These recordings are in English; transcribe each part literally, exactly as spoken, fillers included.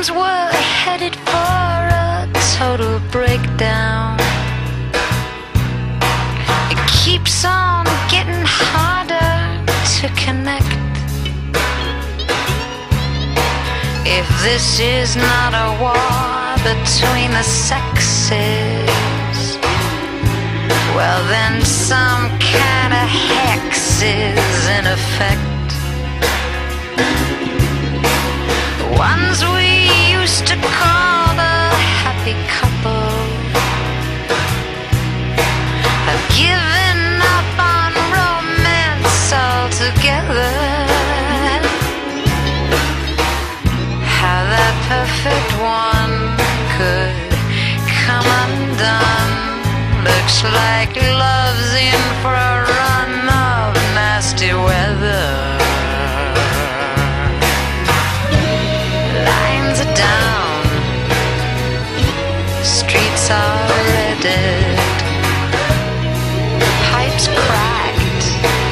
seems we're headed for a total breakdown. It keeps on getting harder to connect. If this is not a war between the sexes, well then some kind of hex is in effect. The ones we used to call the happy couple have given up on romance altogether. How that perfect one could come undone looks like love's in for a run of nasty weather. Lines are down, streets are redded, pipes cracked,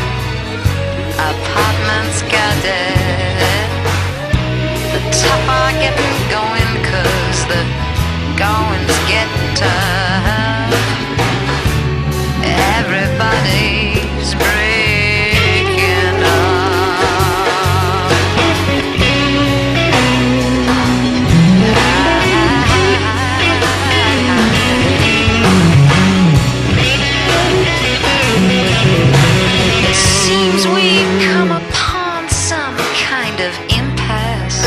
apartments gutted. The tough are getting going 'cause the goings get tough. Everybody's breaking up. It seems we've come upon some kind of impasse,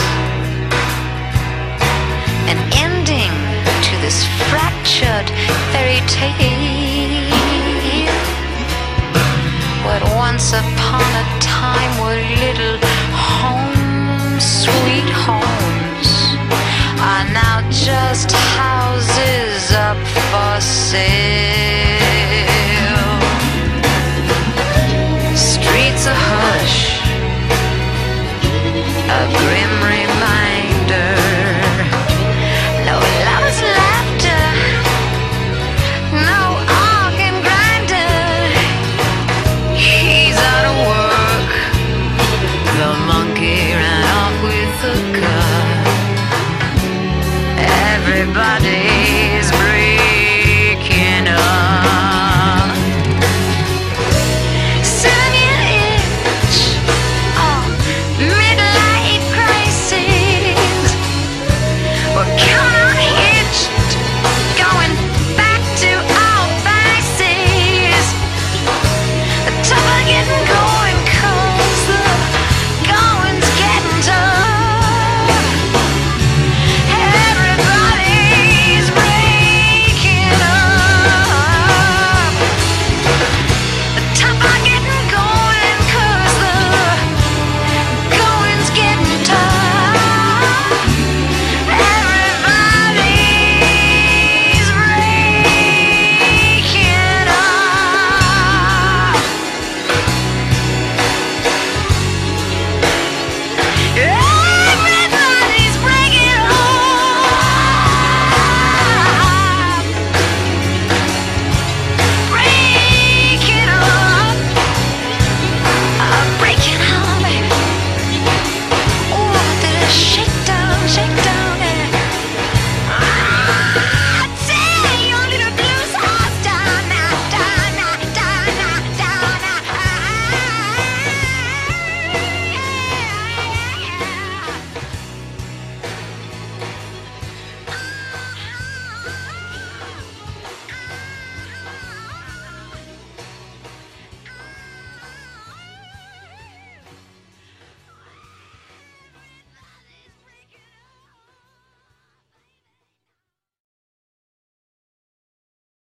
an ending to this fractured fairy tale. What once upon a time were little homes, sweet homes, are now just houses up for sale. Streets are hush, a grim reminder. No love's laughter, no organ grinder. He's out of work, the monkey ran off with the cut. Everybody's breaking up. Seven-year itch, oh, midlife crisis. We're counting